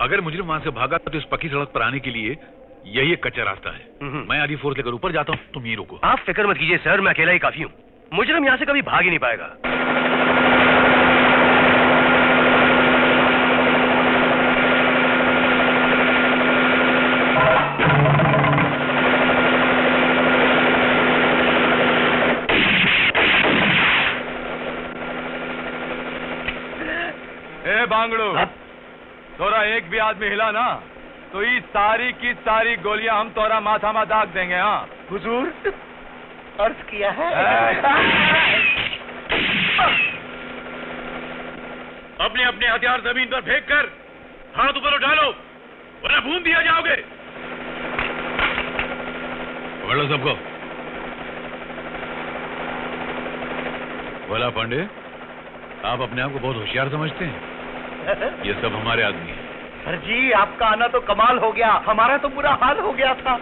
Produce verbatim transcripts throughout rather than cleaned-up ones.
अगर मुजरिम वहां से भागा तो इस पक्की सड़क पर आने के लिए यही एक कच्चा रास्ता है। मैं आधी फोर्स लेकर ऊपर जाता हूँ, तुम यहीं रुको। आप फिक्र मत कीजिए सर, मैं अकेला ही काफी हूँ। मुजरिम यहाँ से कभी भाग ही नहीं पाएगा। ए बांगड़ू, तोरा एक भी आदमी हिला ना तो ये सारी की सारी गोलियां हम तोरा माथा में दाग देंगे। हाँ हुजूर, अर्ज किया है। अपने अपने हथियार जमीन पर फेंक कर हाथ ऊपर उठा लो वरना भून दिया जाओगे। पकड़ लो सबको। बोला पांडे, आप अपने आप को बहुत होशियार समझते हैं? ये सब हमारे आदमी हैं। सर जी, आपका आना तो कमाल हो गया, हमारा तो बुरा हाल हो गया था।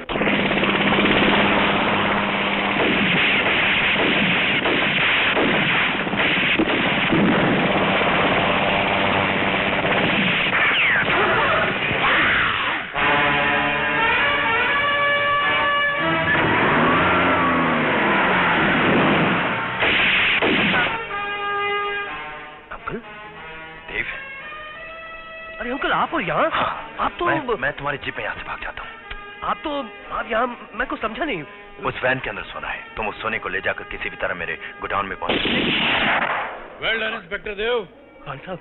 अरे अंकल, आप और यहाँ? हाँ, आप तो मैं, मैं तुम्हारी जीप में यहाँ से भाग जाता हूँ। आप तो आप यहाँ, मैं कुछ समझा नहीं। उस वैन के अंदर सोना है, तुम उस सोने को ले जाकर किसी भी तरह मेरे गोडाउन में पहुंच। Well done inspector Dev. Khan साहब,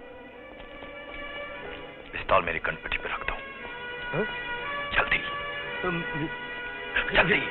पिस्तौल मेरी कनपट्टी पे रख दो। हाँ? जल्दी जल्दी।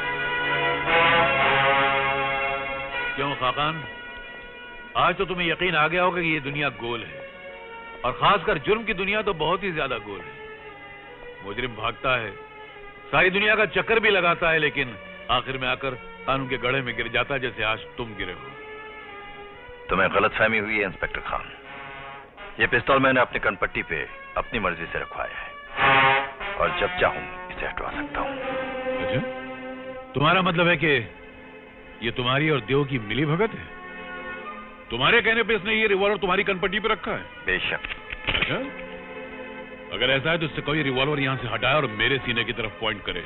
क्यों खाकान, आज तो तुम्हें यकीन आ गया होगा कि ये दुनिया गोल है, और खासकर जुर्म की दुनिया तो बहुत ही ज्यादा गोल है। मुजरिम भागता है, सारी दुनिया का चक्कर भी लगाता है, लेकिन आखिर में आकर कानून के गड्ढे में गिर जाता है, जैसे आज तुम गिरे हो। तुम्हें गलतफहमी हुई है इंस्पेक्टर खान। ये पिस्तौल मैंने अपनी कनपट्टी पे अपनी मर्जी से रखवाया है, और जब चाहूं इसे हटवा सकता हूं। अच्छा, तुम्हारा मतलब है कि ये तुम्हारी और देव की मिली भगत है? तुम्हारे कहने पे इसने ये रिवॉल्वर तुम्हारी कनपट्टी पे रखा है? बेशक। अच्छा, अगर ऐसा है तो इससे कोई रिवॉल्वर यहां से हटाए और मेरे सीने की तरफ पॉइंट करे।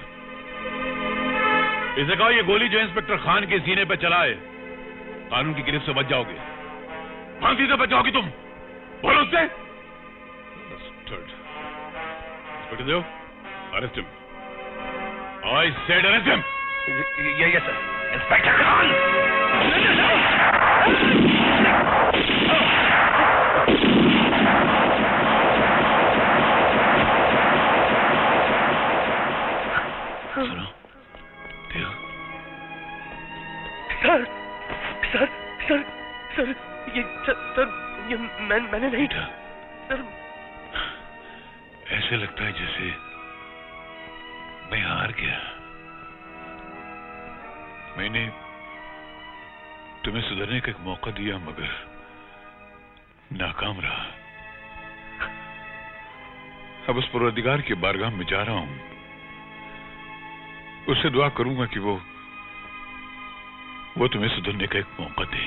इसे कहो ये गोली जो इंस्पेक्टर खान के सीने पे चलाए, कानून की गिरफ्त से बच जाओगे, फांसी से बच जाओगी तुम। बोलो उससे। Inspector Dev, arrest him. I said arrest him. ये ये सर। इंस्पेक्टर खान। सुनो Dev. Sir sir sir sir ये सर, सर ये मैं मैंने नहीं था सर। ऐसे लगता है जैसे मैं हार गया। मैंने तुम्हें सुधरने का एक मौका दिया मगर नाकाम रहा। अब उस परवरदिगार की बारगाह में जा रहा हूं, उससे दुआ करूंगा कि वो वो तुम्हें सुधरने का एक मौका दे।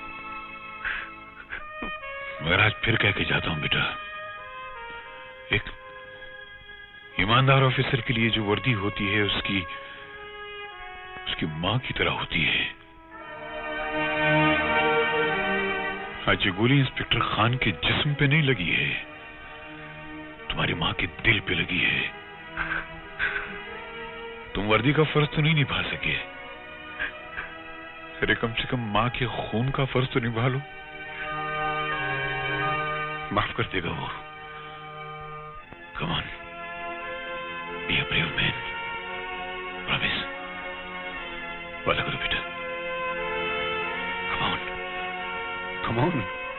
मगर आज फिर कह के जाता हूं बेटा, एक ईमानदार ऑफिसर के लिए जो वर्दी होती है उसकी उसकी मां की तरह होती है। आज ये गोली इंस्पेक्टर खान के जिस्म पे नहीं लगी है, तुम्हारी मां के दिल पे लगी है। तुम वर्दी का फर्ज तो नहीं निभा सके, अरे कम से कम मां के खून का फर्ज तो निभा लो। माफ कर देगा वो। Come on, be a brave man, promise. वादा करो बेटा। Come on, come on.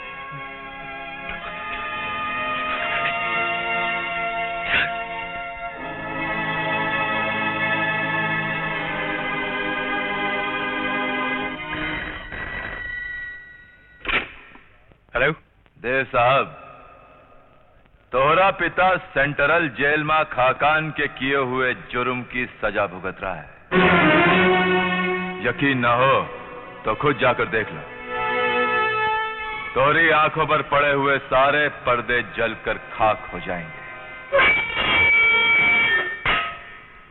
Hello Dev साहब, तोहरा पिता सेंट्रल जेल में खाकान के किए हुए जुर्म की सजा भुगत रहा है। यकीन ना हो तो खुद जाकर देख लो। तोरी आंखों पर पड़े हुए सारे पर्दे जलकर खाक हो जाएंगे। सर